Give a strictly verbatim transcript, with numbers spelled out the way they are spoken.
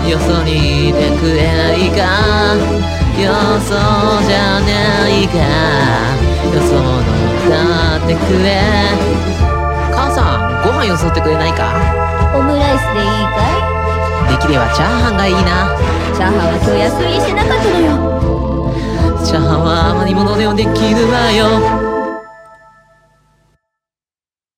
よそにいてくれないか、よそじゃないか、よその歌ってくれ。母さん、ご飯よそってくれないか。 オムライスでいいかい。できればチャーハンがいいな。 チャーハンは今日安売りしてなかったのよ。 チャーハンは余り物でもできるわよ。